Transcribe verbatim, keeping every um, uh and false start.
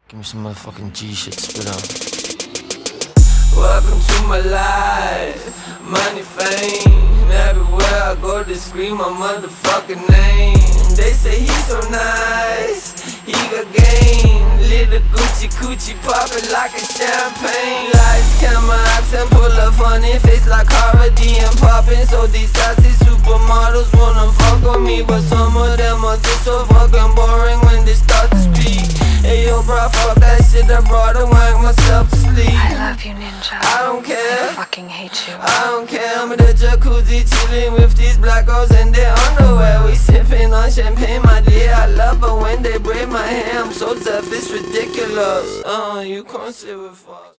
Give me some motherfucking G shit to spit on. Welcome to my life, money, fame. Everywhere I go, they scream my motherfucking name. They say he's so nice, he got game. Little Gucci coochie poppin' like a champagne. Lights, camera, accent, pull a funny face like Hardy and poppin'. So these sassy supermodels wanna fuck with me, but some of them are just so fucking boring when they start to speak. Hey yo bro, fuck that shit, I brought a wank myself to sleep. I love you, Ninja. I don't care. I fucking hate you. I don't care, I'm in the jacuzzi chilling with these black girls in their underwear. We sipping on champagne, my dear. I love her when they braid my hair. I'm so tough, it's ridiculous. Uh, you can't sit with fuck.